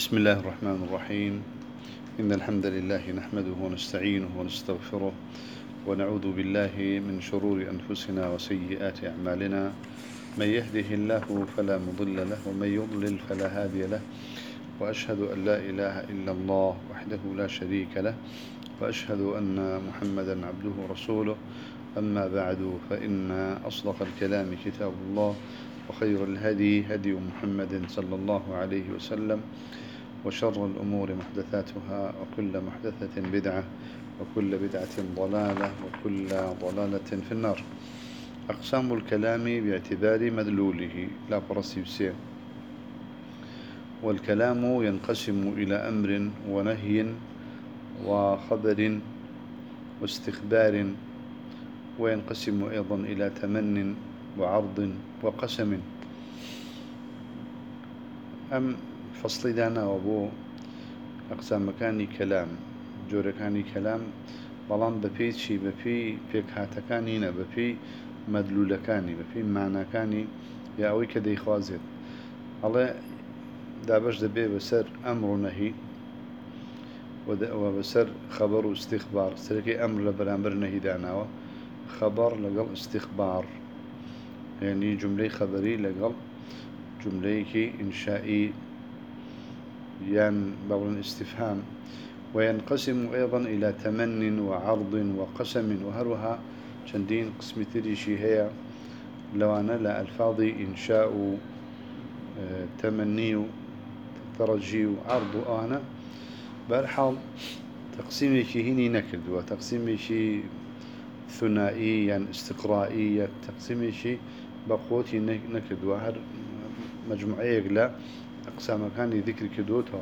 بسم الله الرحمن الرحيم. إن الحمد لله نحمده ونستعينه ونستغفره ونعوذ بالله من شرور أنفسنا وسيئات أعمالنا. من يهده الله فلا مضل له ومن يضلل فلا هادي له، وأشهد أن لا إله إلا الله وحده لا شريك له، وأشهد أن محمدا عبده ورسوله. أما بعد، فإن أصدق الكلام كتاب الله، وخير الهدي هدي محمد صلى الله عليه وسلم، وشر الأمور محدثاتها، وكل محدثة بدعة، وكل بدعة ضلالة، وكل ضلالة في النار. أقسام الكلام باعتبار مدلوله لا برسي بسير. والكلام ينقسم إلى أمر ونهي وخبر واستخبار، وينقسم أيضا إلى تمن وعرض وقسم. أم فصل دانا وبو أقسام مكاني كلام جوركاني كلام، بلان بفي شي بفي فيك هاتكاني نا بفي مدلولكاني بفي معناكاني يا أوي كدي خوازيت. الله دابش دبي بسر أمر نهي وبسر خبر واستخبار. سلكي أمر لبرامبر نهي داناوه، خبر لقل استخبار، يعني جملة خبري لقل جملة إنشائي، بول استفهام. وينقسم أيضا إلى تمن وعرض وقسم، وهروها شندين قسم تريشي هي لو أنا لا ألفاظي إنشاء تمني ترجي وعرض أنا برحال تقسيمي هني نكد، وتقسيمي ثنائي يعني استقرائية، تقسيمي بقوتي نكد، وهر مجموعية لا أقسام كان ذكر كدوتها.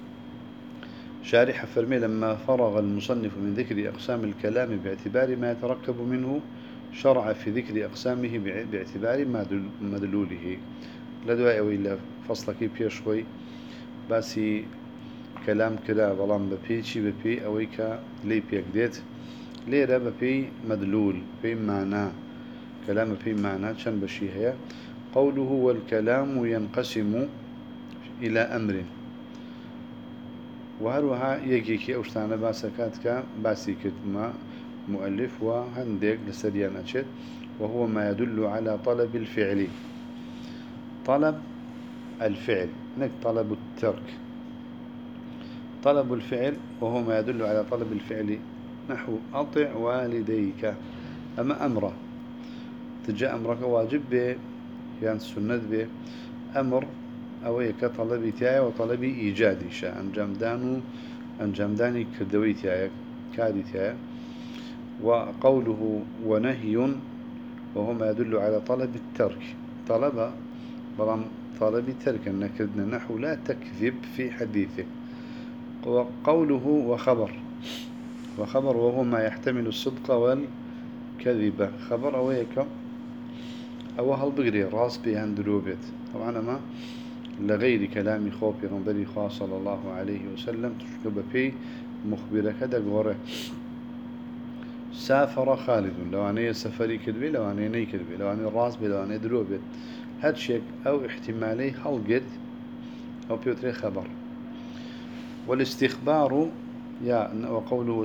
شارح فرمي لما فرغ المصنف من ذكر أقسام الكلام باعتبار ما يتركب منه، شرع في ذكر أقسامه باعتبار مدلوله. لدواء وإلا فصل كيف يشوي باسي كلام كلا بلان ببي شي ببي أويكا لي بيكديت ليرة ببي مدلول بي معنى كلام بي معنى شن بشي هي. قوله والكلام ينقسم إلى أمر، وهروها يجيكي أوشتانا باسكاتك باسي كتما مؤلف وهندق لسريان أشد، وهو ما يدل على طلب الفعل. طلب الفعل نك طلب الترك، طلب الفعل وهو ما يدل على طلب الفعل، نحو أطع والديك. أما أمره تجاء أمرك واجب به يعني سنة به، أمر أويك طلبي تاعي وطلبي إيجادي شاء أنجمداني كدوي تاعي كادي تاعي. وقوله ونهي وهو ما يدل على طلب الترك، طلب بلام طلبي ترك نكدنا نحو لا تكذب في حديثك. وقوله وخبر وهو ما يحتمل الصدق والكذب. خبر أويك أو هل بقري راس بيان دروبت طبعا ما لغير كلام خوف رنبري خواه صلى الله عليه وسلم تشكب في مخبرك دقوره. سافر خالد لو أنا سفري كذبي، لو أنا ني كذبي، لو أنا الراس بي، لو أنا دروبت، هادشيك أو احتمالي هلقد أو بيوتري خبر. والاستخبار وقوله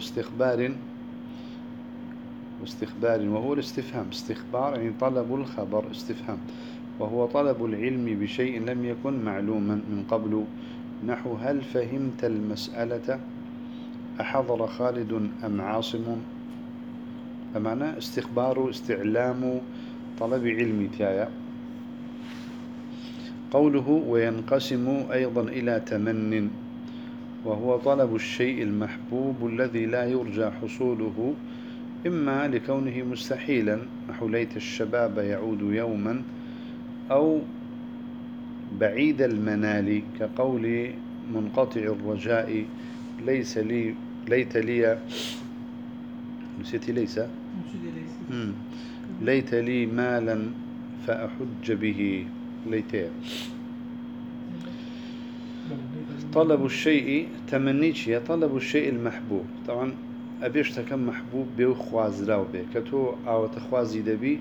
واستخبار وهو الاستفهام. استخبار يعني طلب الخبر، استفهام، وهو طلب العلم بشيء لم يكن معلوما من قبل، نحو هل فهمت المسألة؟ أحضر خالد أم عاصم؟ فمعنى استخبار استعلام طلب علم تايا. قوله وينقسم أيضا إلى تمن، وهو طلب الشيء المحبوب الذي لا يرجى حصوله، إما لكونه مستحيلا نحو ليت الشباب يعود يوما، أو بعيد المنال كقول منقطع الرجاء ليت لي نسيتي ليت لي مالا فأحج به. ليت طلب الشيء تمنيش هي طلب الشيء المحبوب. طبعا أبيش تكون محبوب بيو خوازراو بي كتو أو تخوازي دبي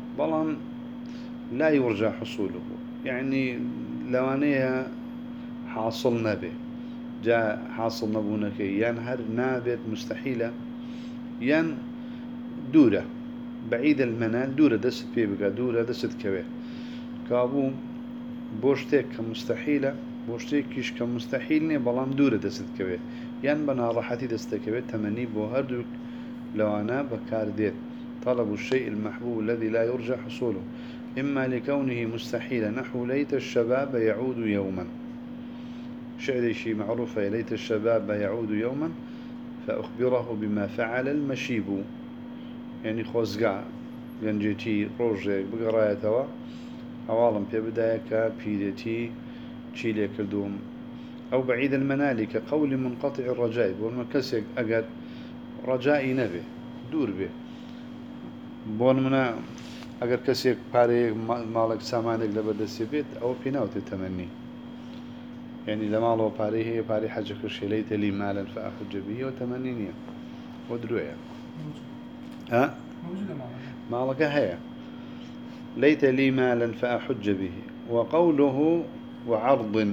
بلان لا يرجى حصوله، يعني لو أنا حاصل نبي جاء حاصل نبونك ين هر نابت مستحيلة ين دورة بعيد المنال دورة دست بيه بقى دورة دست كوي كابو بوشتك كمستحيلة بوشتكيش كمستحيل ني بلام دورة دست كوي ين بنا راحتي دست كوي تمني بو هردوك لو أنا بكارديت طلب الشيء المحبوب الذي لا يرجى حصوله إما لكونه مستحيلا نحو ليت الشباب يعود يوما شعري شيء معروف ليت الشباب يعود يوما فأخبره بما فعل المشيب يعني خوزقع ينجيتي روجيك بقرايتها أولا في بداية بيدتي تشيلي كردوم أو بعيد المنال كقول منقطع الرجاء والمكسك أقد رجائي نبي دور به بون منا اگر کسی پاره مالک سامانك لبردسي بيت او بيناوت التمني يعني لماله پاره هي پاره حاجة كرشي ليت لي مالا فأحج به وتمنيني ودروية ها مالك هي ليت لي مالا فأحج به وقوله وعرض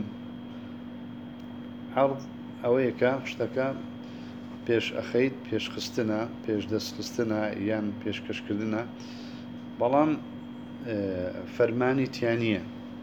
عرض اويكا اشتكى پیش أخيت پیش خستنا پیش دست خستنا يان پیش كشكردنا بلان فرماني تيانية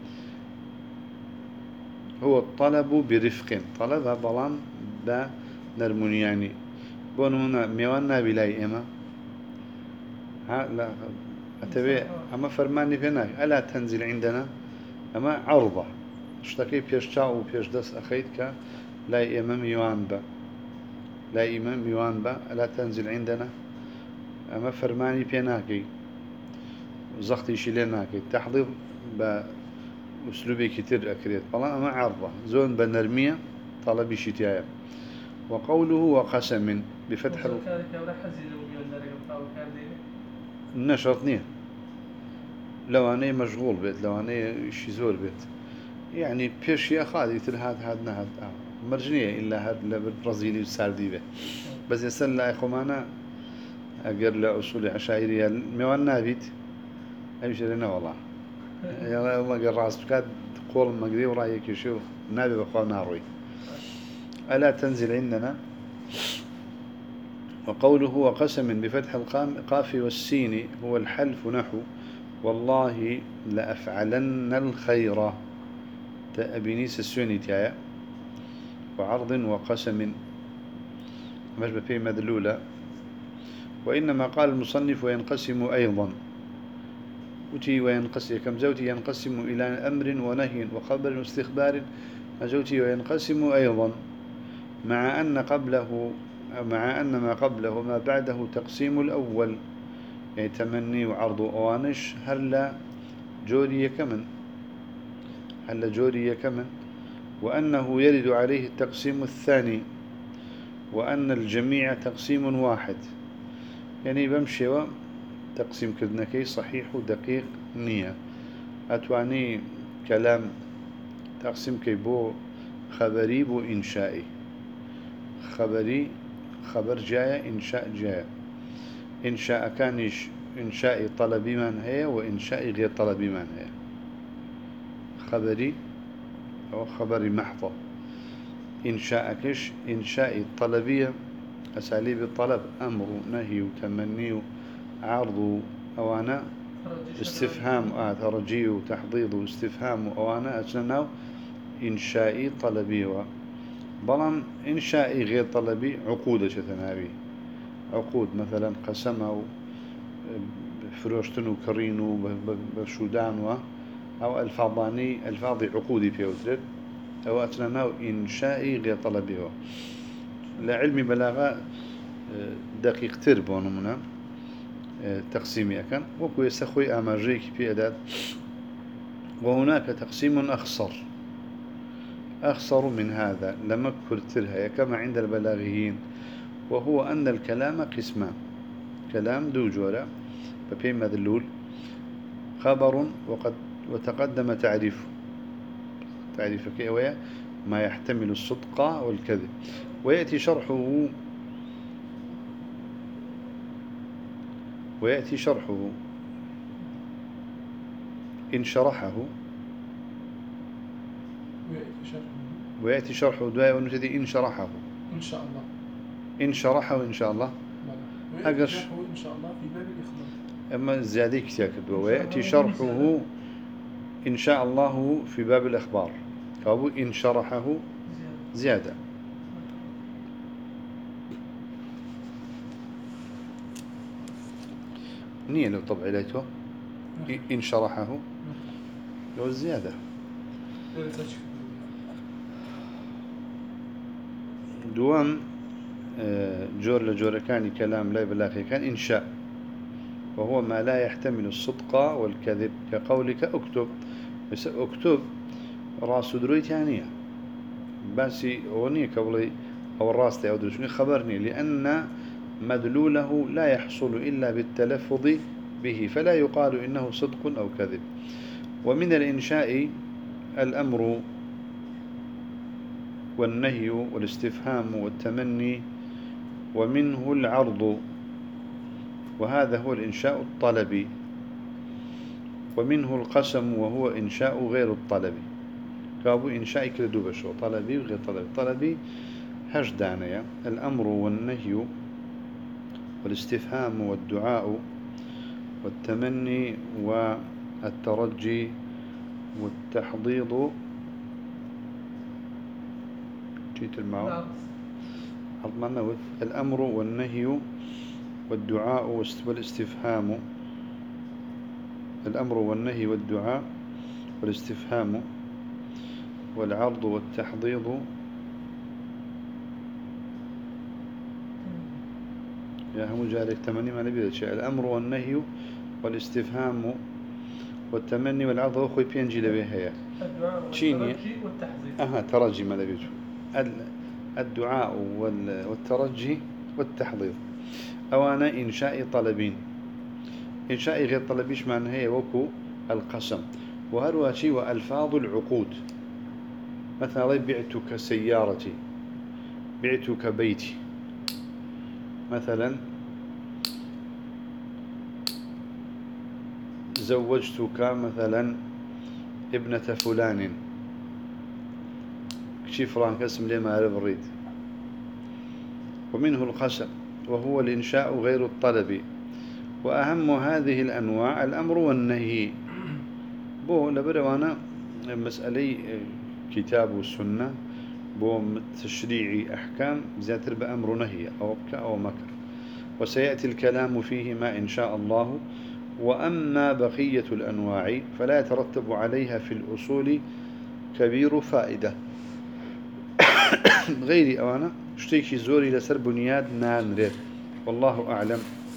هو الطلب برفق طلب بلان با نرمونياني بونونا ميوانا بلاي إما ها لا أتبع أما فرماني فيناك ألا تنزل عندنا أما عرضة اشتكي بيش تاو بيش دس أخيتك لا إما ميوان با لا إما ميوان با ألا تنزل عندنا أما فرماني فيناكي زختي شيليناكي تحضير بأسلوبي كتير أكريت بلا أما عرضة زون بنرمية طلبي شتايا وقوله وقسم بفتح نشرتني لو أنا مشغول بيت لو أنا شيزور بيت يعني بيش يا خالي تل هاد نهاد مرجنية إلا هاد لبرازيلي وساردي به بس يسأل لا إخوانا أقر لأصول عشائرية ميوان نابيت أمشي لنا والله يلا ما قال راس بكاد قول مقدي ورايك يشوف نابي بخوا ناروي ألا تنزل عندنا وقوله وقسم بفتح القاف والسين هو الحلف نحو والله لأفعلن الخير تأبينيس السوني تايا وعرض وقسم مجبة في مدلولة وإنما قال المصنف وينقسم أيضا وتي وينقسم كم زوتي ينقسم إلى أمر ونهي وخبر واستخبار زوتي وينقسم أيضا مع أن ما قبله ما بعده تقسيم الأول يعني تمني وعرض أوانش هلا جوري كمن وأنه يرد عليه التقسيم الثاني وأن الجميع تقسيم واحد يعني بمشي تقسيم كدنكي صحيح ودقيق نية أتواني كلام تقسيم كيبو خبري بو إنشائي خبري خبر جاية إنشاء جاية إنشاء كانش إنشاء طلبي من هي وإنشاء غير طلبي من هي خبري أو خبري محضة إنشاء كش إنشاء طلبية أساليب الطلب أمر نهي وتمني عرض أوانا استفهام ترجي وتحضيض واستفهام أوانا أجناو إنشائي طلبي بلان إنشائي غير طلبي عقود شتناوي عقود مثلا قسم فروشتن وكرين بشودان أو الفاضاني الفاضي عقودي بيوترد أو أجناو إنشائي غير طلبي لعلم بلاغة دقيق تربون منا تقسيمي أكن وكو يستخوي أمرجيك في أداة وهناك تقسيم أخصر من هذا لم كرترها كما عند البلاغيين وهو أن الكلام قسمان كلام دو جورا فبين مذلول خبر وتقدم تعريفه كيوية ما يحتمل الصدق والكذب ويأتي شرحه إن شرحه ويأتي شرحه دواء ونبتدي إن شرحه إن شاء الله. إن شرحه إن شاء الله. ويأتي شرحه إن شاء الله في باب الإخبار. أما زيادة كتير ويأتي شرحه إن شاء الله في باب الإخبار. كابو إن شرحه زيادة. نية لو طبع إليته إن شرحه لو زيادة. دوام جور لجور كان كلام لا بلاغي كان إنشاء، وهو ما لا يحتمل الصدق والكذب، كقولك اكتب. بس اكتب راس درويت يعني بس وني قبلي أو الراس أو درشني خبرني، لأن مدلوله لا يحصل إلا بالتلفظ به، فلا يقال إنه صدق أو كذب. ومن الإنشاء الأمر والنهي والاستفهام والتمني، ومنه العرض، وهذا هو الإنشاء الطلبي. ومنه القسم، وهو إنشاء غير الطلبي. كابو إنشاء كردو بشو طلبي وغير طلبي. طلبي هجدانيا الأمر والنهي والاستفهام والدعاء والتمني والترجي والتحضيض. جيت المعه عظمنا. الأمر والنهي والدعاء والاستفهام. الأمر والنهي والدعاء والاستفهام والعرض والتحضيض. يا هم جارك تمني ما نبي شيء. الأمر والنهي والاستفهام والتمني والعرض هو خوي بينجي لبيها الدعاء والترجي والتحضيض. ترجي ما نبي. الدعاء والترجي والتحضيض. أو أنا إنشاء طلبين. إنشاء غير طلبيش معنى هي وكو القسم. وهرواتي وألفاظ العقود. مثلا بعتك سيارتي، بعتك بيتي. مثلا زوجتك مثلا ابنة فلان. كشي فلان كاسم لي ما أعرف الريد. ومنه القسم، وهو الإنشاء غير الطلب. وأهم هذه الأنواع الأمر والنهي. بو لبروانا مسألة كتاب والسنة بو تشريعي أحكام زياتر بأمر نهي أو بك أو مكر، وسيأتي الكلام فيهما إن شاء الله. وأما بقية الأنواع فلا يترتب عليها في الأصول كبير فائدة. غير أوانا اشتيكي زوري لسر بنياد نانريد. والله أعلم.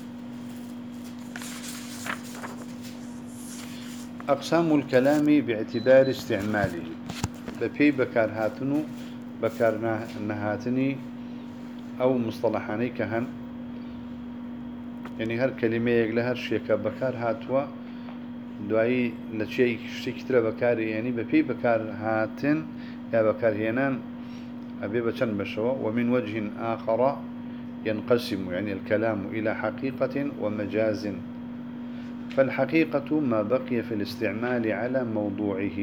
أقسام الكلام باعتبار استعماله. ببي بكار هاتنو بكار نهاتني أو مصطلحاني كهن، يعني هر كلمة يقلها هر شيء بكار هاتوا دعي لشيء شكتر بكار، يعني ببي بكار هاتن يا بكار هنان أبي بشن بشوا. ومن وجه آخر ينقسم يعني الكلام إلى حقيقة ومجاز. فالحقيقة ما بقي في الاستعمال على موضوعه.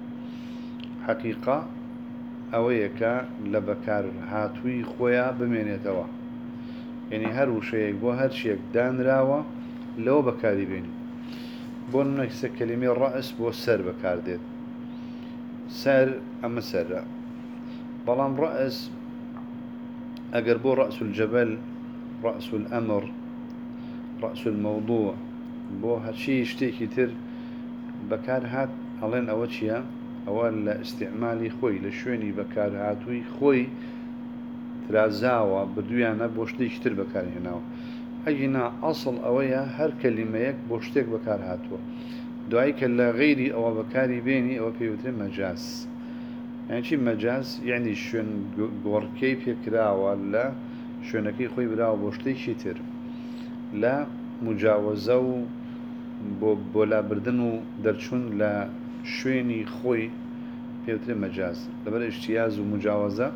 حقيقة أويك لبكار هاتوي خويا بمينيتوا، يعني هر شيء بو هر شيء دان راوة لو بكاري بيني. بون نكس كلمة الرأس بو سر بكار ديت. سر أما سر بلان رأس أقربو رأس الجبل، رأس الأمر، رأس الموضوع. بو هالشي يشتيكي تر بكار هات ألين أوتشيا أول استعمالي خوي لشويني بكار هاتوي خوي ترازاوا بدويانا بوشتيك تر بكار هناو. أجينا أصل أويا هر كلمة يك بوشتيك بكار هاتوا. دعيك لا غيري أو بكاري بيني أو بيوتر مجاز. يعني شي مجاز يعني شون قوركي بيكرا ولا شونكي خوي براو بوشتيك شتر لا مجاوزة بولا بردنو درشون لا شويني خوي بيوتر مجاز. لبر اجتياز ومجاوزة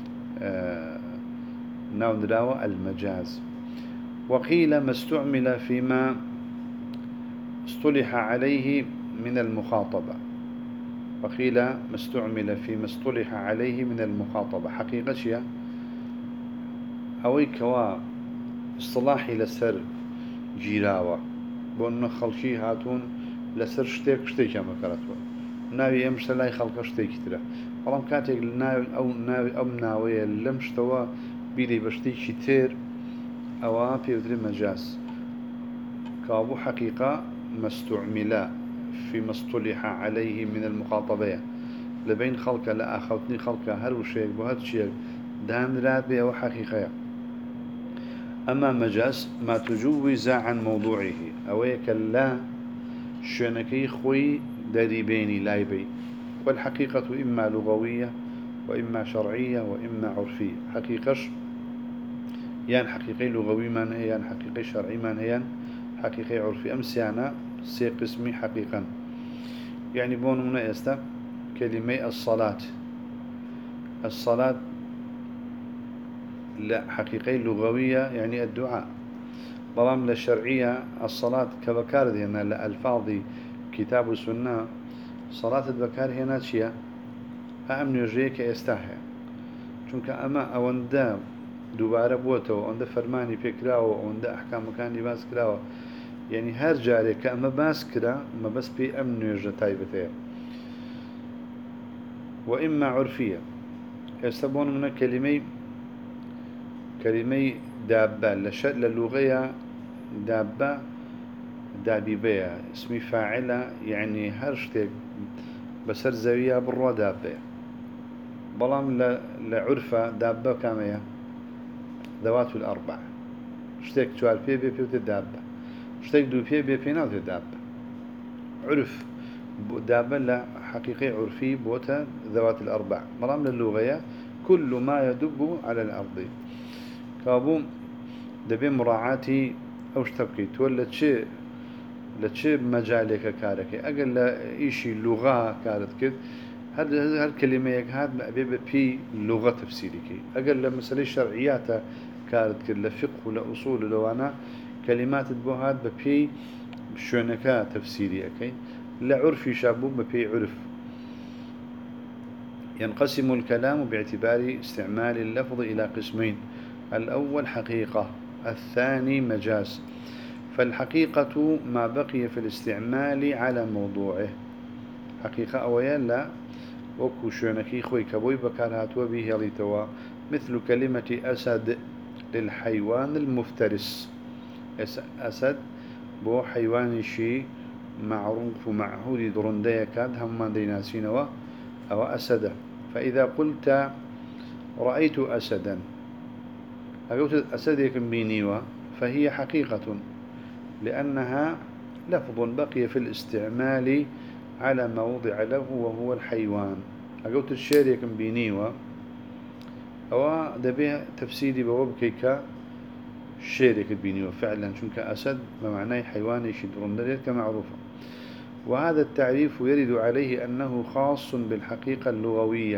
ناو دراوة المجاز. وقيل ما استعمل فيما اصطلح عليه من المخاطبة. وقيل ما استعمل فيما اصطلح عليه من المخاطبة. حقيقة شيء أوي كوا اصطلاحي لسر جيراوة بأن خلشي هاتون لسر شتيك كما كرتوا ناوي أمشت لاي خلق شتيك ترى والله كاتك ناوي أو ناوي لمشتوا بيدي بشتيك كتير أو بيودري مجاز كابو حقيقة ما استعمل فيما اصطلح عليه من المخاطبة لبين خلق لا أخوتني خلق هر شيء بهذا الشيء دهان رابع وحقيقة. أما مجاز ما تجوز عن موضوعه أو يكلا شنكي خوي داري بيني لايبي. والحقيقة إما لغوية وإما شرعية وإما عرفية. حقيقة يعني حقيقي لغوي من هي يعني حقيقي شرعي من هي حقيقي عرفي. أمس يعني سي قسمي حقيقا يعني بون من يستا كلمة الصلاة لا حقيقي لغوية يعني الدعاء. بلام للشرعية الصلاة كبكار هنا لألفاظ كتاب السنة صلاة البكار هنا شيء أهم يجريك يستحي چونك أما أوندا دوباره بوته وأوندا فرماني فكراو وأوندا أحكام مكان باس كراو يعني هر جاري كأما باس كرا ما بس بي أمن يجري تايبته. وإما عرفية يستبون من كلمة دابة للغة دابة دابيبية اسمي فاعلة يعني هرشتك بسر زاوية بروا دابة. بلام لعرفة دابة كامية ذوات الأربع شتك شوال بي دابة شتك دو بي ناو دابة عرف دابة لا حقيقي عرفي بوتا ذوات الأربع. بلام للغة كل ما يدب على الأرض كابو دبي مراعاتي أوش تبكيت ولا شيء لتشي مجالك كارك أقل لا إشي لغة كارت كده هذا الكلمة هذا بي لغة تفسيرك أقل لا مسألة شرعيات كارت كده لفقه ولا أصول لو أنا كلمات تبوهات ببي شونكا تفسيري أكي لا عرفي شابو ببي عرف. ينقسم الكلام باعتبار استعمال اللفظ إلى قسمين. الأول حقيقة الثاني مجاز. فالحقيقة ما بقي في الاستعمال على موضوعه. حقيقة أويا لا وكو شونكي خوي كبوي بكارهات وبيه ليتوا مثل كلمة أسد للحيوان المفترس. أسد بو حيوان شي معروف ومعهود درندية كاد هم ديناسينوا أو أسد. فإذا قلت رأيت أسدا أقولت أسد يكن بينيوا فهي حقيقة لأنها لفظ بقي في الاستعمال على ما وضع له وهو الحيوان. أقولت الشير يكن بينيوا أو دبيه تفسيري بوابكيك الشير يكن بينيوا فعلا شنك أسد ما معناه حيوان يشدرون ذلك كمعروفة. وهذا التعريف يرد عليه أنه خاص بالحقيقة اللغوية.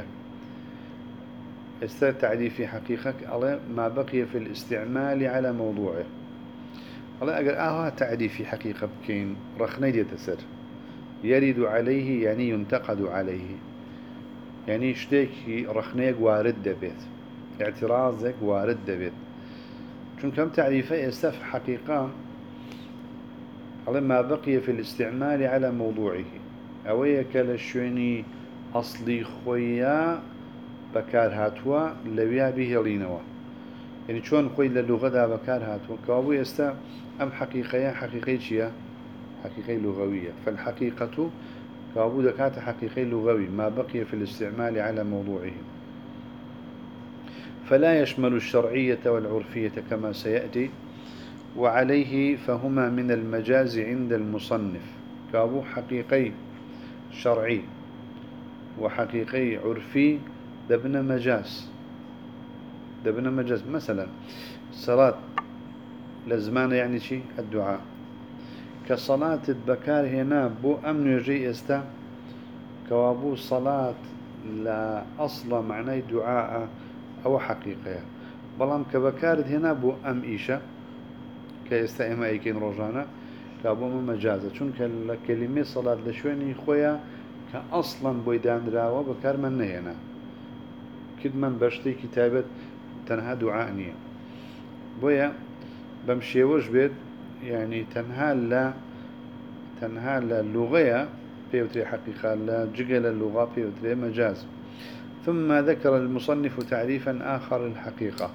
تعريف حقيقة على ما بقي في الاستعمال على موضوعه. الله أقول تعريف حقيقة بكين رخني يتسر يرد عليه يعني ينتقد عليه يعني اشتكي رخنيك وارد دبيت اعتراضك وارد دبيت شون كم تعريفه يستف حقيقة على ما بقي في الاستعمال على موضوعه أويك للشوني أصلي خويا بكار هاتوا لويا به لينوا يعني شون خوي للغة دا بكار هاتوا كابو يستا أم حقيقية شيا حقيقية لغوية. فالحقيقة كابو دكات حقيقي لغوي ما بقي في الاستعمال على موضوعه فلا يشمل الشرعية والعرفية كما سيأتي. وعليه فهما من المجاز عند المصنف. كابو حقيقي شرعي وحقيقي عرفي دبنا مجاز. مثلا صلاة لزمان يعني شيء الدعاء كصلاة البكار هنا بو أمن يجي استا كوابو صلاة لا أصل معنى دعاء أو حقيقة. بلام كبكار هنا بو أم إيشا كيستائم أيكين رجانا كابو مجازة چونك كلمة صلاة لشويني خويا كأصلا بويدان راوة بكار من هنا كد من بشتي كتابة تنها دعاء بويا بمشي وش بيت يعني تنها اللغة بيوتري حقيقة لا جقل اللغة بيوتري مجاز. ثم ذكر المصنف تعريفا آخر للحقيقة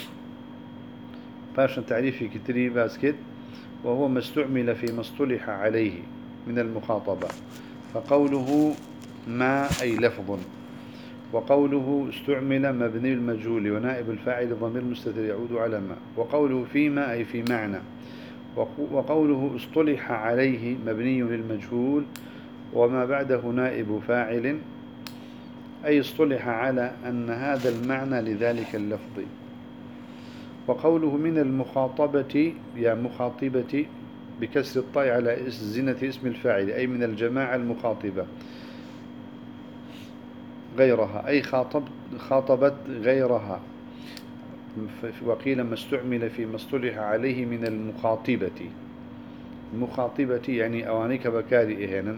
باشا تعريفي كتري باسكت وهو ما استعمل فيما اصطلح عليه من المخاطبة فقوله ما أي لفظ وقوله استعمل مبني المجهول ونائب الفاعل ضمير مستتر يعود على ما وقوله فيما أي في معنى وقوله اصطلح عليه مبني للمجهول وما بعده نائب فاعل أي اصطلح على أن هذا المعنى لذلك اللفظ. وقوله من المخاطبة يا مخاطبة بكسر الطاء على زنة اسم الفاعل أي من الجماعة المخاطبة غيرها أي خاطبت غيرها. وقيل ما استعمل فيما اصطلح عليه من المخاطبة يعني أوانيك بكاري إهنا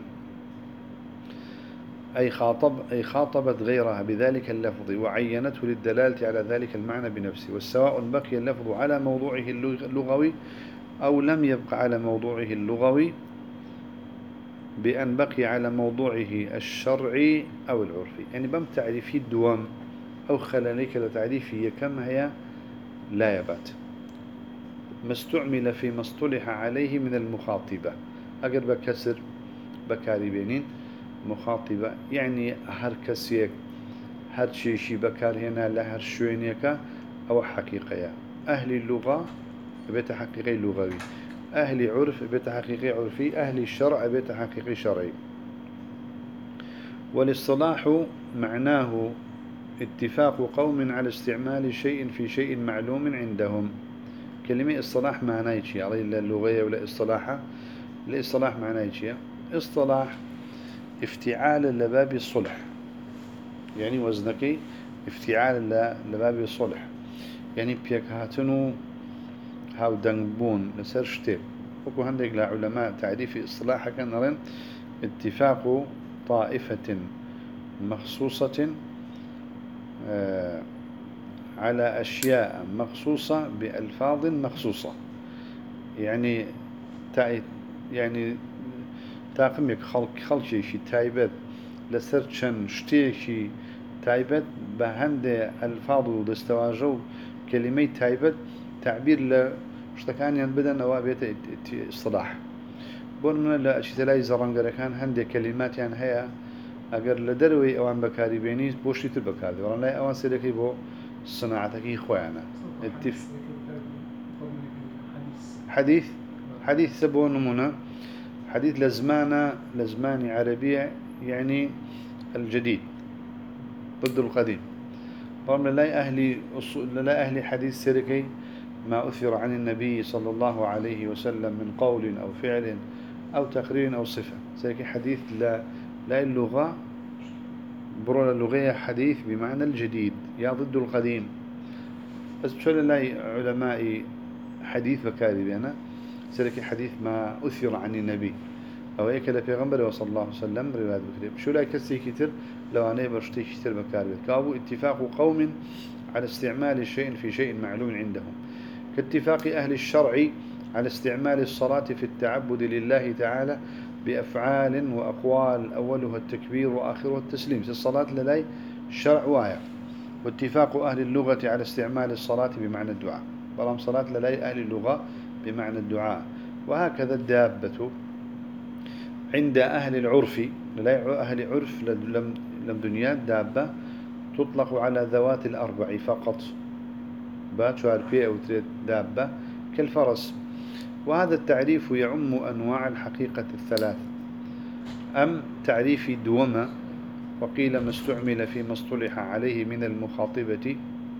أي خاطبت غيرها بذلك اللفظ وعينته للدلالة على ذلك المعنى بنفسه والسواء بقي اللفظ على موضوعه اللغوي أو لم يبقى على موضوعه اللغوي بأن بقي على موضوعه الشرعي أو العرفي. يعني بم تعريفي الدوام أو خلاليك لتعريفي كم هي لا يبات ما استعمل فيما اصطلح عليه من المخاطبة أقر بكسر بكاري بينين مخاطبة يعني هر كسيك هر شيء بكار هنا لهر شوينيك أو حقيقية أهل اللغة بيت حقيقي لغوي أهل عرف بيت حقيقي عرفي أهل الشرع بيت حقيقي شرعي. والاصطلاح معناه اتفاق قوم على استعمال شيء في شيء معلوم عندهم. كلمة اصطلاح معناه شيء على اللغة ولا اصطلاحة الاصطلاح معناه شيء اصطلاح افتعال لباب الصلح يعني وزنكي افتعال لباب الصلح يعني بيك هاتنو هاو دنبون لسر شتيب وكو هندق لعلماء تعريف اصطلاح كان نرين اتفاق طائفة مخصوصة على أشياء مخصوصة بألفاظ مخصوصة يعني يعني تاقمك خلق شي تايبت لسر شن شتيشي تايبت بهند ألفاظ ودستواجو كلمة تايبت تعبير لشتكان ينبدن أوابيت اصطلاح بون من لا أشي تلاقي زرنقر كان هند كلمات يعني هي أجر لدروي أوان بكاري بينيس بوشي تبكاري ورا لا أوان سيركي بو صناعتك إخوانا حديث سبون نمونا حديث لزمان عربية يعني الجديد ضد القديم. طبعا لا أهل حديث سيركي ما أثر عن النبي صلى الله عليه وسلم من قول أو فعل أو تقرير أو صفة سيركي حديث لا اللغة برول اللغية حديث بمعنى الجديد يا ضد القديم. بس بشكل لا علماء حديث بكاري بينا سيركي حديث ما أثر عن النبي أو أكل في غنبر صلى الله عليه وسلم رواية بكريم شو لا كسي كتير لو أنا برشتي كتير بكاري كابو اتفاق قوم على استعمال شيء في شيء معلوم عندهم كاتفاق أهل الشرع على استعمال الصلاة في التعبد لله تعالى بأفعال وأقوال أولها التكبير وآخرها التسليم في الصلاة لدي الشرع وايا. واتفاق أهل اللغة على استعمال الصلاة بمعنى الدعاء برام صلاة لدي أهل اللغة بمعنى الدعاء. وهكذا الدابة عند أهل العرف لدي أهل عرف لم دنيا دابة تطلق على ذوات الأربع فقط باتشوار بي أو دابة كالفرس. وهذا التعريف يعم أنواع الحقيقة الثلاث أم تعريف دوما وقيل ما استعمل فيما اصطلح عليه من المخاطبة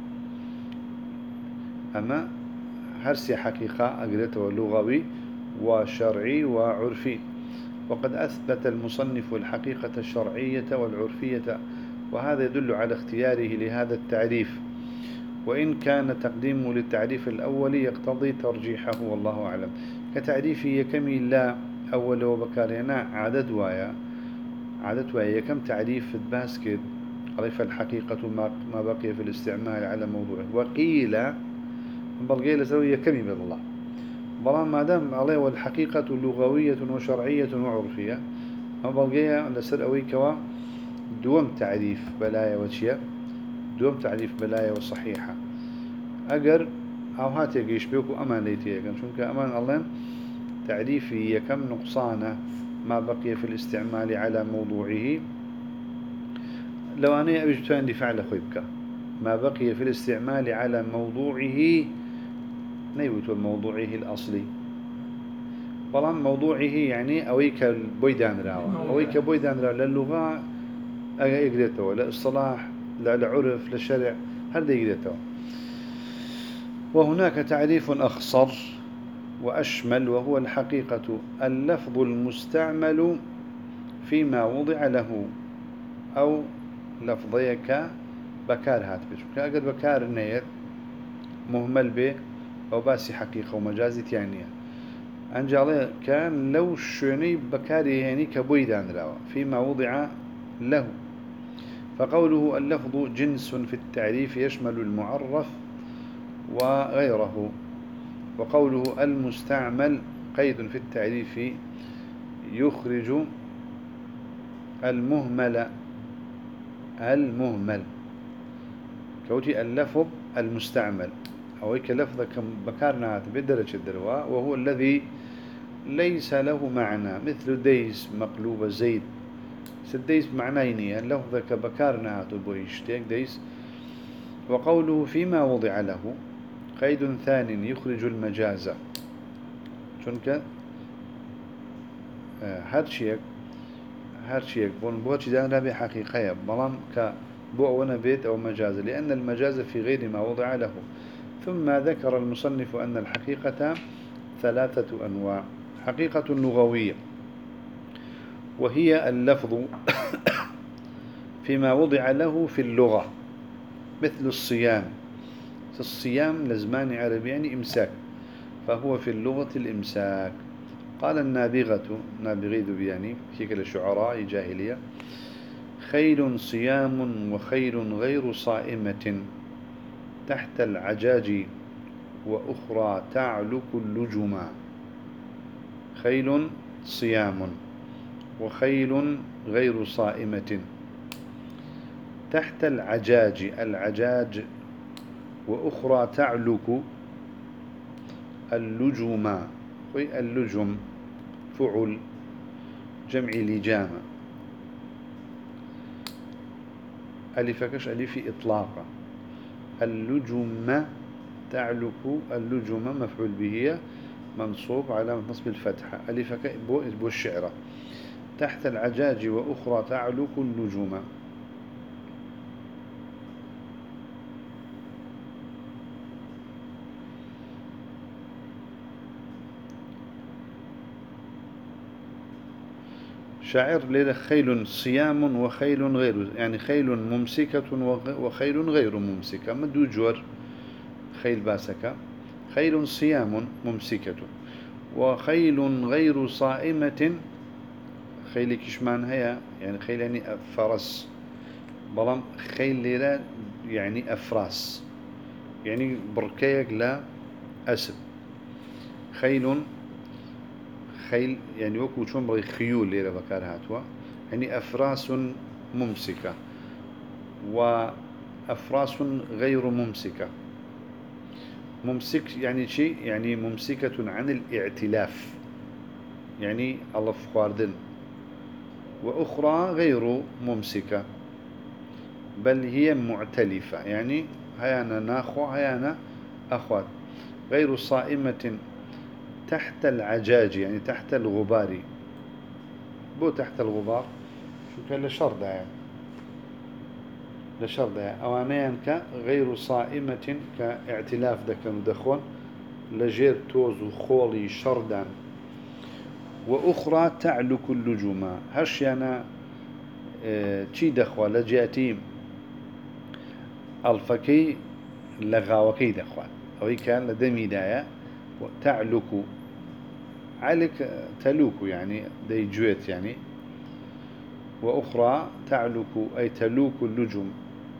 أما هرسي حقيقة أقرته لغوي وشرعي وعرفي. وقد أثبت المصنف الحقيقة الشرعية والعرفية وهذا يدل على اختياره لهذا التعريف وإن كان تقديمه للتعريف الأول يقتضي ترجيحه والله أعلم. كتعريفه يكمي لا أول وبكارينا عدد وايا عادة هي كم تعريف في الباسكت عرف الحقيقة ما بقي في الاستعمال على موضوعه وقيل بلغي لسوية كم بالله بلان ما دام عليه والحقيقة لغوية وشرعية وعرفية أما بلغي لسر أوي كوا دوم تعريف بلايا وشيا دوم تعريف بلايا وصحيحة أجر أو هاتي جيش بيوكو أمان ليتي شونك أمان الله تعريفي كم نقصانه ما بقي في الاستعمال على موضوعه لو أنا أبي جبتان دفاع لخيبك ما بقي في الاستعمال على موضوعه نيوت موضوعه الأصلي طبعا موضوعه يعني أويك بويدان راوة أويك بويدان راوة للغة يقدرته للصلاح للعرف للشرع هذا يقدرته. وهناك تعريف أخصر وأشمل وهو الحقيقة اللفظ المستعمل فيما وضع له أو لفظيك بكار هات بشكل أقد بكار نير مهمل به أو باسي حقيقة ومجازي تيانية أنجالي كان لو شوني بكاري يعني كبويدان راوة فيما وضع له. فقوله اللفظ جنس في التعريف يشمل المعرف وغيره. وقوله المستعمل قيد في التعريف يخرج المهمل كوتي اللفظ المستعمل أو كلفظ كم بكارنا بدرجة الدرواء وهو الذي ليس له معنى مثل ديس مقلوب زيد سديس معنيني اللفظ كبكارنا تبويشتيك ديس. وقوله فيما وضع له قيد ثان يخرج المجاز چونك هرشيك بون بوتش دان ربي حقيقية بلان كبوع ونبيت أو مجاز لأن المجاز في غير ما وضع له. ثم ذكر المصنف أن الحقيقة ثلاثة أنواع. حقيقة لغوية وهي اللفظ فيما وضع له في اللغة مثل الصيام. الصيام لزمان عربي يعني إمساك فهو في اللغة الإمساك. قال النابغة نابغي ذبياني هيك الشعراء جاهلية خيل صيام وخيل غير صائمة تحت العجاج وأخرى تعلك اللجما. خيل صيام وخيل غير صائمة تحت العجاج وأخرى تعلك اللجما. اللجم فعل جمع لجامة ألفكش ألف إطلاقا. اللجم تعلك اللجم مفعول به منصوب على نصب الفتحة ألفك بو الشعرة تحت العجاج وأخرى تعلك اللجم. شاعر ليلة خيل صيام وخيل غير يعني خيل ممسكة وخيل غير ممسكة مدو جور خيل باسكة. خيل صيام ممسكة وخيل غير صائمة خيل كشمان هيا يعني خيل يعني فرس بلام خيل ليلة يعني أفراس يعني بركيك لا أسد. خيل يعني وكو شون بغي خيول ليرة بكار هاتوا يعني أفراس ممسكة وأفراس غير ممسكة. ممسك يعني شيء يعني ممسكة عن الاعتلاف يعني الله فخواردن. وأخرى غير ممسكة بل هي معتلفة يعني هيانا ناخو هيانا أخوات. غير صائمة تحت العجاج يعني تحت الغبار. بو تحت الغبار شو كان لشرده يعني لشرده أوانيان غير صائمة كاعتلاف دكن دخون لجير توز وخولي شردان. وأخرى تعلك اللجوما هش يعني تي دخوا لجاتيم الفكي لغاوكي دخوا أو كان لدمي دايا وتعلك علك تلوك يعني دي جويت يعني وأخرى تعلك أي تلوك اللجم.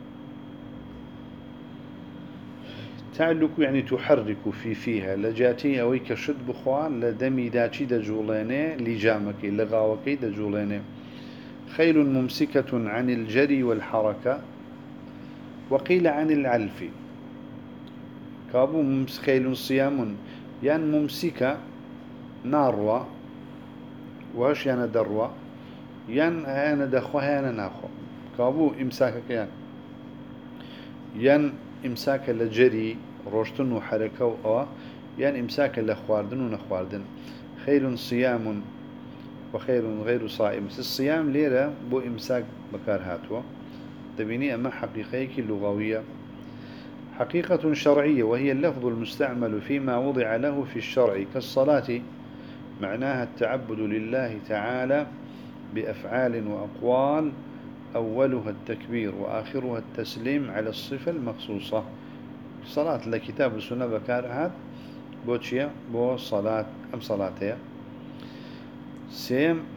تعلك يعني تحرك فيها لجاتي أو كشد بخوان لدمي داتي دجوليني لجامك لغاوكي دجوليني. خيل ممسكة عن الجري والحركة، وقيل عن العلف. كابو خيل صيام ين ممسكة ناروة واش يعني دروة ين أنا دخوها أنا ناخو كابو إمساكك ين إمساك لجري روشتن وحركة أو ين إمساك لخواردن ونخواردن. خيل صيام وخير غير صائم. الصيام ليلة بو إمساك بكار هاتوا تبيني أما حقيقيك اللغوية حقيقة شرعية، وهي اللفظ المستعمل فيما وضع له في الشرع كالصلاة، معناها التعبد لله تعالى بأفعال وأقوال أولها التكبير وآخرها التسليم على الصفة المخصوصة. صلاة لكتاب السنة بكار هات بوتشيا بو صلاة أم صلاتها. سيم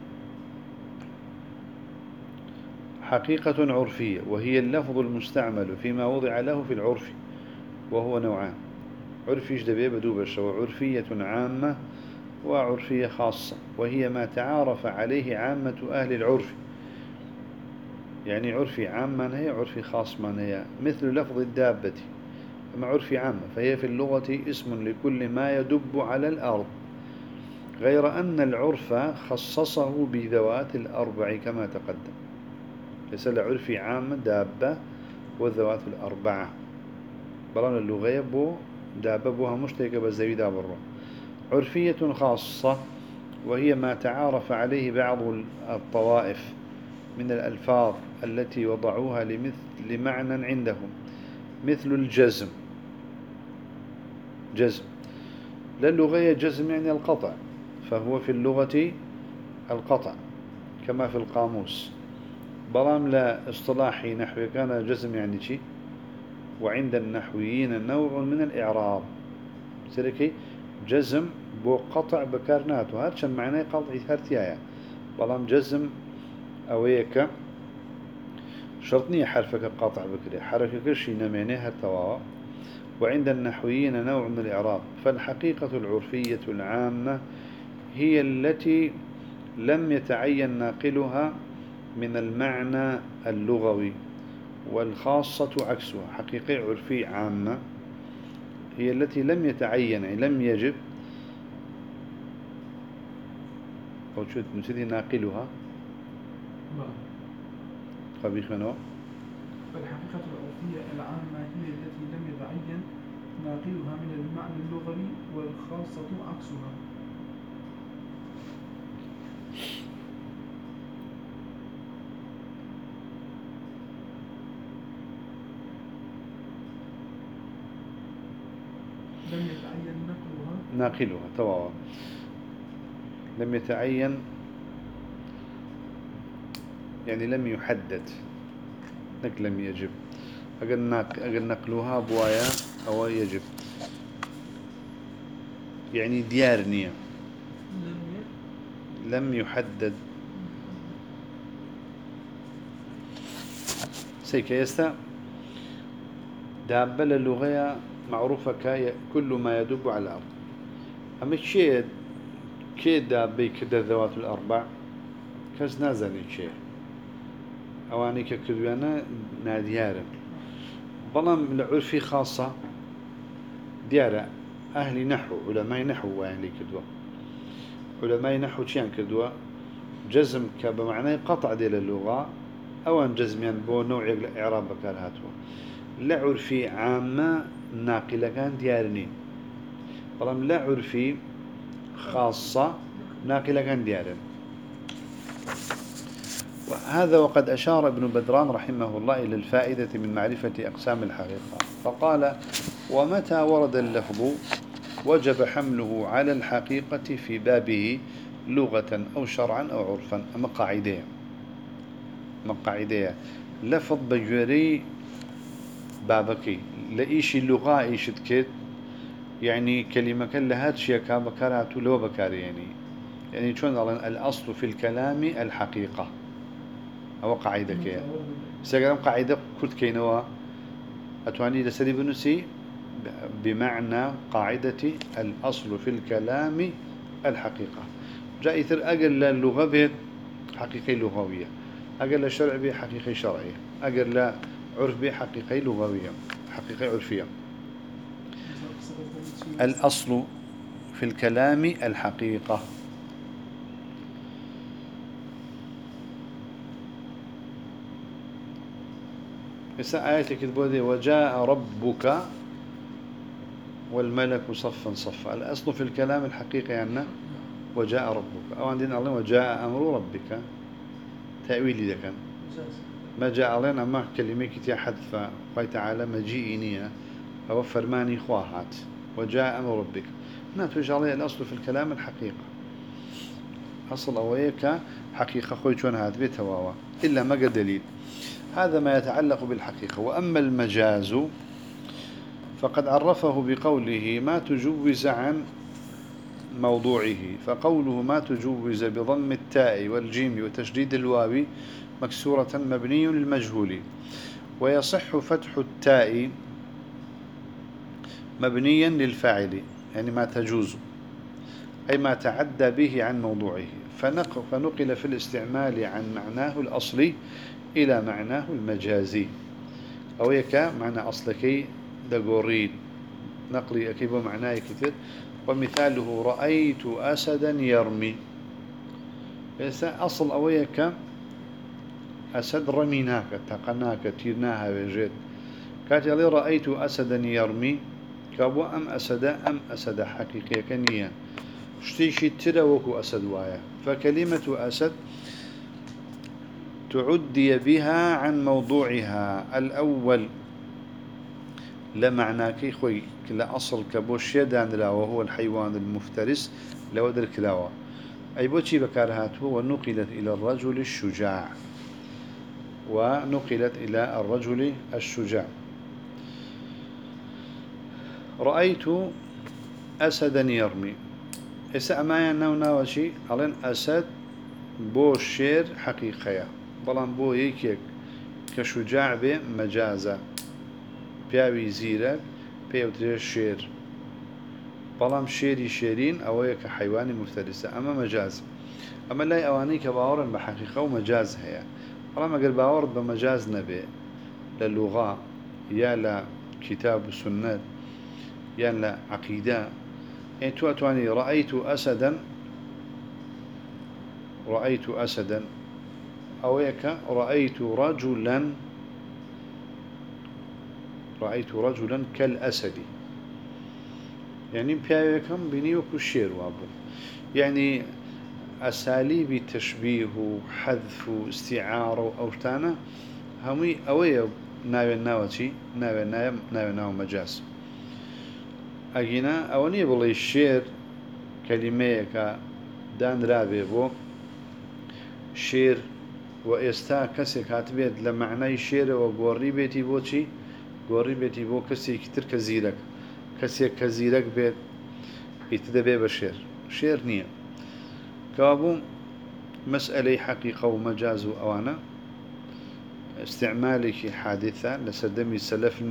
حقيقة عرفية، وهي اللفظ المستعمل فيما وضع له في العرف، وهو نوعان: عرفي جدبي بدوبش، وعرفية عامة وعرفية خاصة. وهي ما تعارف عليه عامة أهل العرف، يعني عرفي عامة هي عرفي خاص من هي، مثل لفظ الدابة. أما عرفي عامة فهي في اللغة اسم لكل ما يدب على الأرض، غير أن العرف خصصه بذوات الأربع كما تقدم. يسأل عرفي عامة دابة والذوات الأربعة، بلان اللغة بو دابة بوها مشتركة بالزوي دابرة. عرفية خاصة وهي ما تعارف عليه بعض الطوائف من الألفاظ التي وضعوها لمعنى عندهم، مثل الجزم. جزم للغة جزم يعني القطع، فهو في اللغة القطع كما في القاموس. بلام لا اصطلاحي نحوي كان جزم يعني شيء، وعند النحويين نوع من الإعراب سلكي جزم بو قطع بكارنات، وهذا معناه قطع هرتيايا. بلام جزم أويك شرطني حرفك قاطع بكري حركك شي نمينيها التواو. وعند النحويين نوع من الإعراب. فالحقيقة العرفية العامة هي التي لم يتعين ناقلها من المعنى اللغوي، والخاصة عكسها. حقيقة عرفية عامة هي التي لم يتعين، يعني لم يجب أو شو نسيتي ناقلها خبيث منه. فالحقيقة العرفية العامة هي التي لم يتعين ناقلها من المعنى اللغوي، والخاصة عكسها. لم يتعين ناقلها تمام. لم يتعين يعني لم يحدد، لك لم يجب. أقل نقلها بوايا أو يجب، يعني ديارنية لم يحدد. سيكيستا دابة اللغة معروفة كل ما يدب على الأرض. أما كي دابة كده ذوات الأربع كاس نازل شيء أواني ككدوانا ناديارا. بلام العرفي خاصة ديارة أهل نحو، علماء نحو يعني كدوا. علماء نحو شيان كدوا جزم بمعنى قطع ديال اللغة، أوان جزم يعني بو نوع الإعراب بكار هاتوا. لا عرفي عامة ناقلة كان ديارني، بلام لا عرفي خاصة ناقلة كان ديارن. وهذا وقد أشار ابن بدران رحمه الله إلى الفائدة من معرفة أقسام الحقيقة فقال: ومتى ورد اللفظ وجب حمله على الحقيقة في بابه لغة أو شرعا أو عرفا. أما قاعدة لفظ بجوري بابكي لإيش اللغة إيش تكت، يعني كلمة كلها شيء كابكارات لو بكار، يعني شون الأصل في الكلام الحقيقة، أو قاعدة كيا سيقرم قاعدة كنت كينوا أتواني لسري بنسي بمعنى قاعدة الأصل في الكلام الحقيقة جاء إثر أقل اللغة به حقيقة لغوية أقل الشرع به حقيقة شرعية أقل عرف به حقيقة لغوية حقيقة عرفية الأصل في الكلام الحقيقة إسا آياتك البودي وجاء ربك والملك صفا صفا الأصل في الكلام الحقيقة يعني وجاء ربك أو عندنا الله وجاء أمر ربك تأويل إذا كان ما جاء علينا ما كلمة كتير حذف قال تعالى مجيئني أو فرماني خواهات وجاء أمر ربك ناتج عليه الأصل في الكلام الحقيقة أصل أويك حقيقة خوي شون هذا بيتواوا إلا ما قد دليل هذا ما يتعلق بالحقيقة وأما المجاز فقد عرفه بقوله ما تجوز عن موضوعه فقوله ما تجوز بضم التاء والجيم وتشديد الواو مكسورة مبني للمجهول ويصح فتح التاء مبنيا للفاعل يعني ما تجوز أي ما تعدى به عن موضوعه فنقل في الاستعمال عن معناه الأصلي إلى معناه المجازي أو يكا معنى أصلكي دقورين نقلي أكيبه معناه كثير ومثاله رأيت أسدا يرمي أصل أويك أسد رميناك تقناك تيرناها بجد كاتلي رأيت أسدا يرمي كابو أم أسد حقيقية كنية شتيشي تروك أسد وايا فكلمة أسد تعدي بها عن موضوعها الأول لمعناك خوي كلا أصل كبوش يدان لا وهو الحيوان المفترس لو درك لاوا أي بوشي بكارهاته ونقلت إلى الرجل الشجاع ونقلت إلى الرجل الشجاع رأيت أسدا يرمي إسا ما ينونا وشي على أسد بو شير حقيقية بلان بو يكيك كشجاع بمجازة بياوي زيرك بيوتري الشير بلان شيري شيرين أويك حيواني مفترسة أما مجاز أما لا أواني كباورا بحقيقة ومجاز هي بلان أقل باور بمجاز نبي للغة يا لا كتاب السنة يا لا عقيدة يعني تواني رأيت أسدا أويك رأيت رجلا كالأسد يعني بياويكم بني وكشير وابو يعني أساليب تشبيه حذف استعارة أو تانا همي أوي ناوي ناو مجاز أجينا أوني بلي الشير كلمة كدان رابي بو شير وإستا كسي كاتبيت لمعنى شير وقوري بيتي بو چي قوري بيتي بو كسي كتر كزيرك كسي كزيرك بيت يتدبي بشير شير نية كابو مسألة حقيقة ومجاز أوانا استعمالك حادثة لسدمي سلف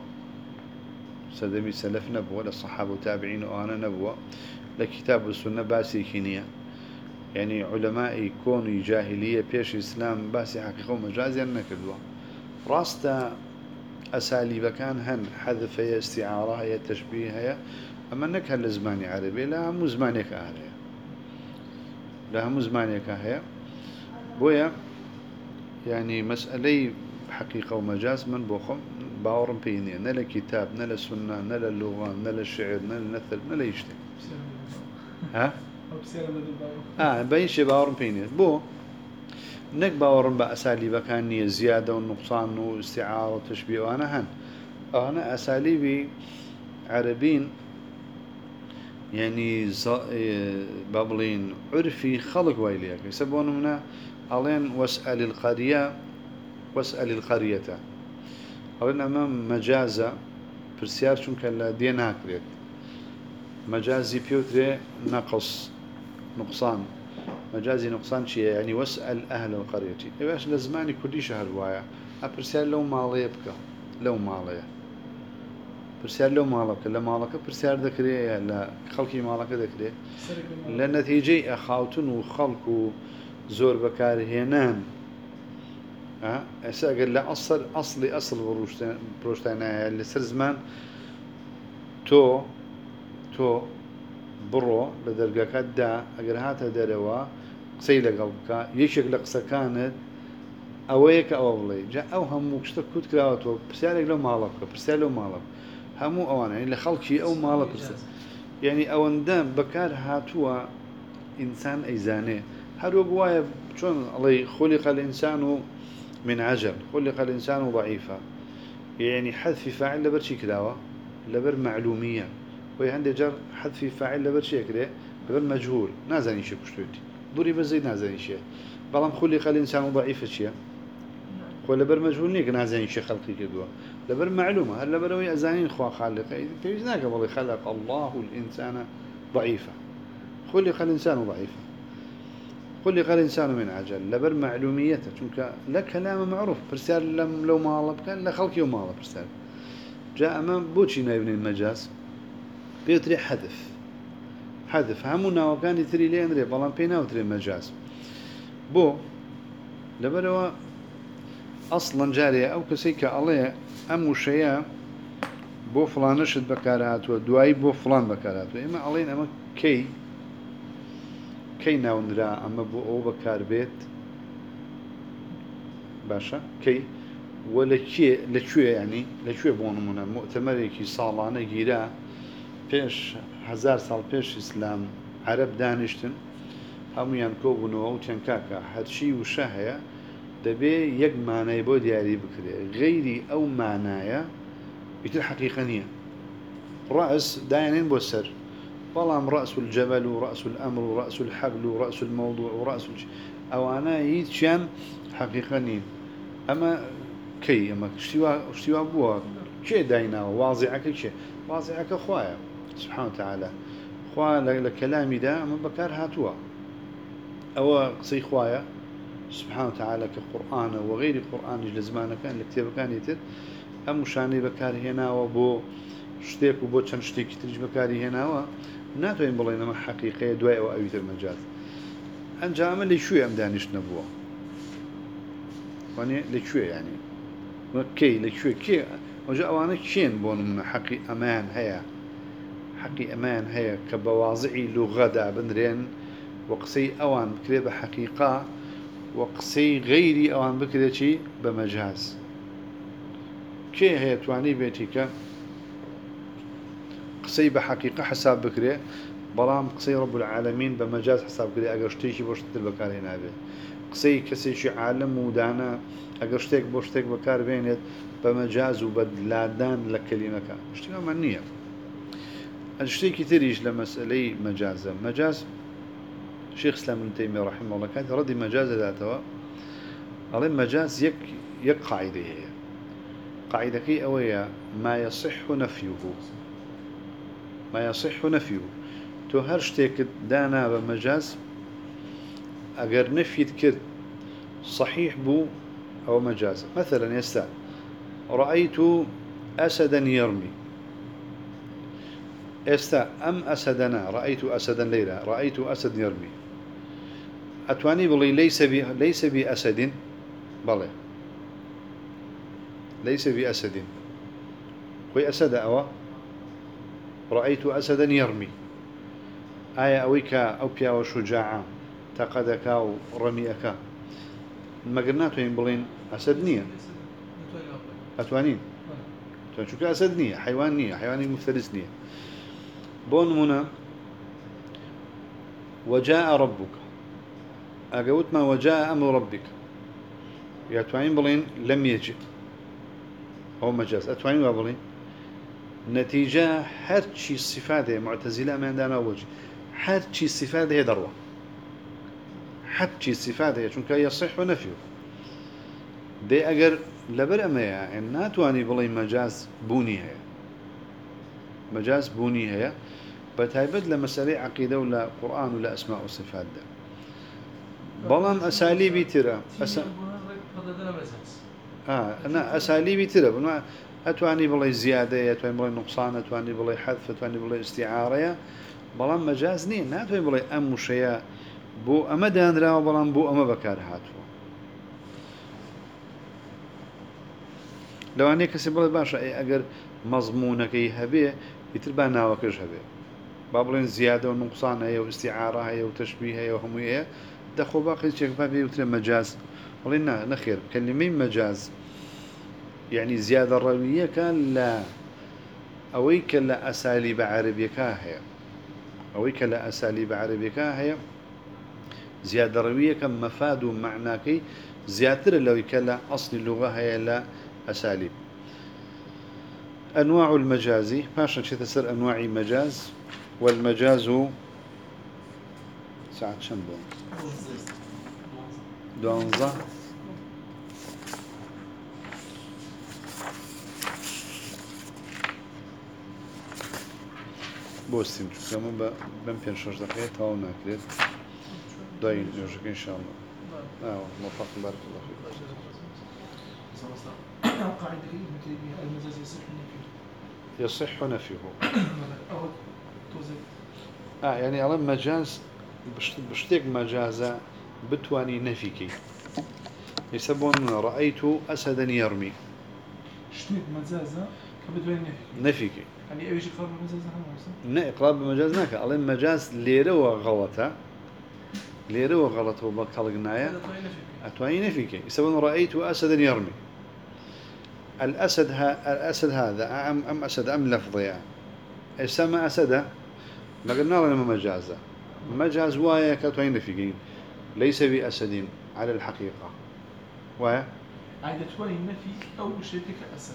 نبوة للصحابة وتابعين وأنا نبوة لكتاب السنة باسي كينية يعني علماء كونوا جاهلية بيش الإسلام باسي حقيقة ومجاز ينكدوا راستا أساليب كان هن حذف هي استعارة هي تشبيه هي أما أنك هل زماني عربي لا هم زمانك أهلية لا هم زمانك هي بويا يعني مسألة حقيقة ومجاز من بوخم باورم بيني نلا كتاب نلا سنة نلا اللغة نلا الشعر نلا النثر نلا يشتي ها بين شيء باورم بيني بو نك باورم بأساليب كان زيادة والنقصان واستعارة وتشبيه وأنا أنا أساليبي عربين يعني بابلين عرفي خلق ويليك يسبون منا علين واسأل القرية أولين أمام مجازة برسيار شون كان لا ديناك ريت مجازي بيوتري نقصان مجازي نقصان شيء يعني واسأل أهل القرية إيش لزماني كل شهر وايا أبرسال لو مالي بك لو مالي برسال لو مالك لا مالك برسال ذكري لا خلقي مالك ذكري سرق المال. لأن نتيجة أخاوتن وخلق زور بكار هنان أسأل لا أصل بروشتنا اللي سر زمان تو برو لدرجة دا أجر هاته دروا قصي لقلبك يشك لقصة كانت أويك أولي جاء أو هم مكشتك كود كراوتو برسالك لو مالك برسالو مالك همو أوان يعني لخلقي أو مالك يعني أوان دام بكار هاتوا إنسان أيزاني هذا قوايا شون الله خلق الإنسان من عجل خلق الإنسان ضعيفا يعني حذف فاعل لبر شي كلاوة لبر معلومية وهي عندي جر حذف فاعل لبر شي كده لبر مجهول نازني شي كشتوتي ضري بزي نازني شي بلام خلق الإنسان ضعيف شي خو لبر مجهول نيك نازني شي خلقي كدوا لبر معلومة هل لبر وي أزانين خوا خالق تيجناك والله خلق الله الإنسان ضعيفا خلق الإنسان ضعيفا خلق الإنسان من عجل لبر معلوميته چونك لا كلام معروف برسال لو ما الله كان لا خلقي وما الله برسال جاء أمام بوشي نايبن المجاز بيتري حذف همونا وكان يتري لين ري بلان بينا وتري المجاز بو لبروا أصلا جارية أو كسيك الله أمو شيء بو فلان نشد بكارات ودواي بو فلان بكارات إما علينا أما كي ناوندرا أما بو أو بكار بيت باشا كي ولا كي لشوي يعني لشوي بونمونا مؤتمري كي صالانة جيرا بيش 1000 سال بيش إسلام عرب دانشتن هم ينكوبنوا أو تنكاكا هادشي وشهية دبي يك معنى بو دياري بكري غيري أو معنايا يتر حقيقانية رأس داينين بو سر والله رأس الجبل ورأس الأمر ورأس الحبل ورأس الموضوع ورأس أو أنا يتشان حقيقانيين أما كي أما اشتوا بوا شيء داينا واضعك شيء واضعك خوايا سبحانه وتعالى خوايا لكلامي دا أما بكار هاتوا أو قصي خوايا سبحانه وتعالى كقرآن وغير القرآن لزمان كان الكتاب كان يتر أم شاني بكار هنا وبو شتيك وبو چند شتيك تريج بكاري هنا ناتوين بلين ما حقيقية دواء أو أويت المجاز أنجا عمل لشوية أم دانش نبوه واني لشوية يعني كي لشوية كي وجاء وانا كين بون من حقي أمان هيا كبواضعي لغة دا بندرين وقصي أوان بكري بحقيقة وقصي غيري أوان بكري شي بمجاز كي هي تواني بيتيكا قصي بحقيقة حساب بكري بلام قصي رب العالمين بمجاز حساب بكري أقرشتيشي بوشتت البكار هنا بي قصي كسيشي عالم ودانا أقرشتيك بوشتك بكار بينيت بمجاز وبدلادان لكلمة اشتغل معنية الشتيكي تريج لمسألة مجاز شيخ اسلام ابن تيمية رحمه الله كانت ردي مجاز ذاته قال مجاز يك قاعدة هي قاعدة كي أويا ما يصح نفيه تو هرشتك دانا بمجاز أجر نفي كد صحيح بو أو مجاز مثلا يستا رأيت أسدا يرمي استا أم أسدنا رأيت أسدا ليلى رأيت أسد يرمي أتواني بلي ليس بأسد بلى ليس بأسد خوي أسد أوا رأيت أسدا يرمي آية أويكا أو بيا وشجاعة تقدك ورميك ما قلناتو ينبلين أسد نية أتوانين شو أسد نية حيواني مفترس نية بون منا وجاء ربك أقوت ما وجاء أمر ربك يتوانين بلين لم يجئ هو مجاز أتوانين وابلين نتيجة هرشي الصفات معتزلة ما عندنا وجه هرشي الصفات هي ذروة هرشي الصفات هي شنك يصح نفيه دي أجر لبر أما يعني ناتواني بلين مجاز بوني هي بتهيبد لمسألة عقيدة ولا قرآن ولا أسماء وصفات ده بلان أساليب ترى أنا أساليب ترى بما أتواني بالله زيادة أتواني بالله نقصان أتواني بالله حذف أتواني بالله استعارة بلان مجاز نين ناتواني بالله أم شيء بو أما دانرا بلان بو أما بكار هاتو لو أني كسب بالله باشا أجر مضمونك يهبه يتربى ناوكش هبه بابلين زيادة ونقصان هي واستعارة هي وتشبيه هي وهمية دخل باقي شيء بابي وتر مجاز ولنا نخير كلمين مجاز يعني زيادة الروية كان لا أويك لا أساليب عربية كاهية أويك لا أساليب عربية كاهية زيادة روية كان مفاد معناكي زيادة لو يكلا أصل اللغة هي لا أساليب أنواع المجازي باشا شي تسر أنواع مجاز والمجاز ساعة شنبو دوانزا بوستين كما بمكن شرط دقيقة تاو ناكريت داين يوجك إن شاء الله موفق بارك الله فيك قاعدة المجاز يصح نفيه أو توزيع يعني على مجاز بشتيك مجازة بتواني نفيكي يسبون رأيت أسدا يرمي شتيك مجازة كبتواني نفيكي يعني أيش إقرار بمجاز هم لا إقرار بمجاز ناك على مجاز ليرة وغلطة ليرة وغلطة وبخلقنايا أتواني نفيكي يسبون رأيت أسدا يرمي الأسد هذا أم أسد أم لفظي يعني. اسمه أسد ما قلنا لنا مجازة مجاز وايا كتوين فيكين ليس بأسد على الحقيقة وايا عادة تواني النفي أو شيء كأسد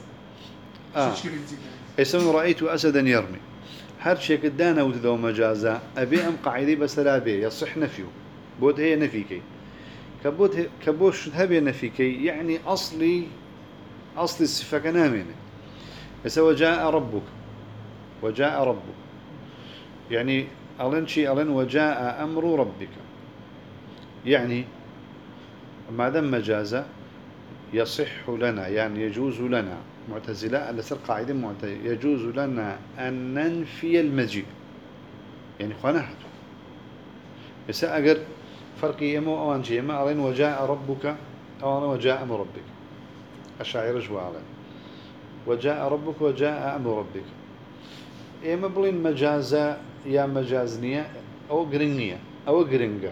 اسم رأيت أسدا يرمي هر شيء كدانا وتذو مجازة أبي أم قاعدي بس لا بي يصح نفيه بود هي نفيكي كبوش هبي نفيكي يعني أصل الصفة كنامين بس وجاء ربك يعني ألن وجاء أمر ربك يعني ما دام مجازة يصح لنا يعني يجوز لنا معتزلة على سر قاعدة معتزلة يجوز لنا أن ننفي المجيء يعني خناحته بس أقر فرقي يمو أو أنجي يما ألن وجاء ربك أو أنا وجاء أمر ربك الشاعر جوالا وجاء ربك وجاء أمر ربك إما بلين مجازة يا مجازنية أو قرنية أو قرنجة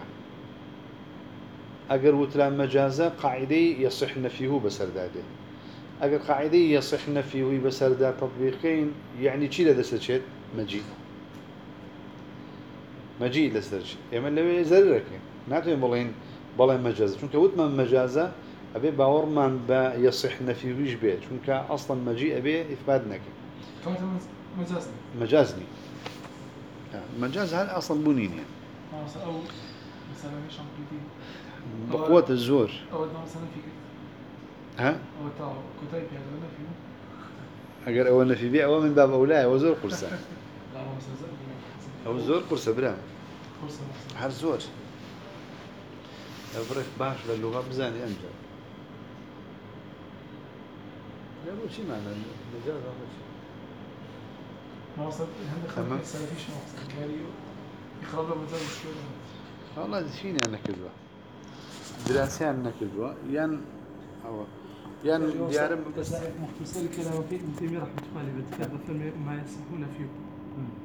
أجر وتلا مجازة قاعدي يصح نفيه بسرداده أجر قاعدي يصح نفيه بسرداد تطبيقين يعني شيء لذا سجد مجيء لسرش إما اللي يزرك نعطي بلين مجازة شو كوت من مجازة أبي باور من يصح نفيه يجبه شو أصلا مجيء أبي إثبات نكي مجازني مجاز هذا أصلا بنين يعني. أو مثلا مش عم بقوة الزور. أو مثلا فيك. ها؟ أو تاو كتيب يعني ولا فيه. أجر أول في بيع أو من باب أولى وزور قرصة. لا مثلا أو زور قرصة برام. قرصة. هر زور. أفرق باش باللغة بزاني أنجا. لا مو شيء معنى مجاز هذا شيء. ما وصل هذا خلق السلفي شو وصل يعني يخرب له مجال مشكلة. والله فيني أنا كذبة. دراسة أنا كذبة يعني ديار مختصر الكلام في ابن تيمية رحمة الله عليه بتكلم ما يصحون فيه.